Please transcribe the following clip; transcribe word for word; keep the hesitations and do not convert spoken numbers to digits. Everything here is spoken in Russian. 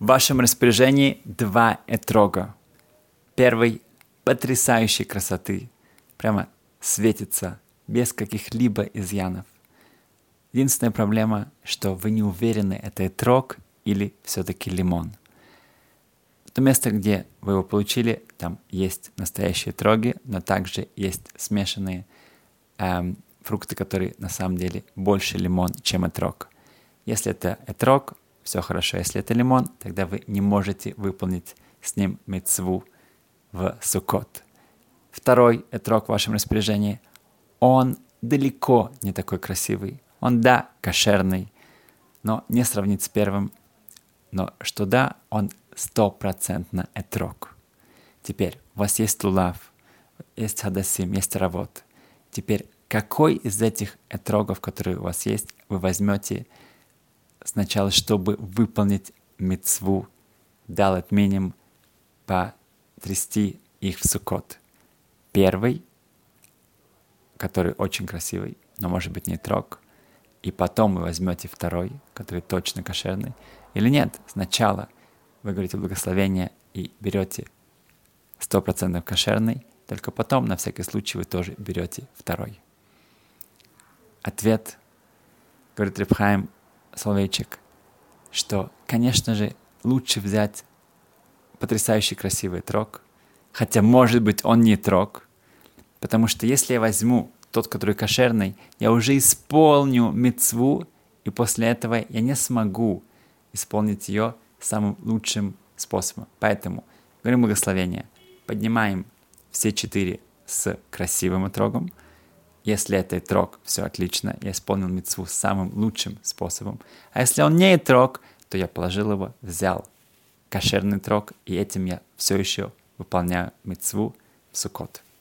В вашем распоряжении два этрога. Первый потрясающей красоты, прямо светится, без каких-либо изъянов. Единственная проблема, что вы не уверены, это этрог или все-таки лимон. То место, где вы его получили, там есть настоящие этроги, но также есть смешанные эм, фрукты, которые на самом деле больше лимон, чем этрог. Если это этрог, все хорошо. Если это лимон, тогда вы не можете выполнить с ним мицву в Суккот. Второй этрог в вашем распоряжении, он далеко не такой красивый. Он, да, кошерный, но не сравнить с первым. Но что да, он стопроцентно этрог. Теперь у вас есть лулав, есть хадасим, есть равот. Теперь какой из этих этрогов, которые у вас есть, вы возьмете сначала, чтобы выполнить мицву, далат миним, потрясти их в Суккот? Первый, который очень красивый, но может быть не этрог, и потом вы возьмете второй, который точно кошерный, или нет, сначала вы говорите благословение и берете сто процентов кошерный, только потом, на всякий случай, вы тоже берете второй. Ответ, говорит Реб Хаим Соловейчик, что, конечно же, лучше взять потрясающий красивый этрог, хотя, может быть, он не этрог, потому что если я возьму тот, который кошерный, я уже исполню мицву, и после этого я не смогу исполнить ее самым лучшим способом. Поэтому говорим благословение, поднимаем все четыре с красивым этрогом. Если это этрог, все отлично, я исполнил мицву самым лучшим способом. А если он не этрог, то я положил его, взял кошерный этрог, и этим я все еще выполняю мицву в Суккот.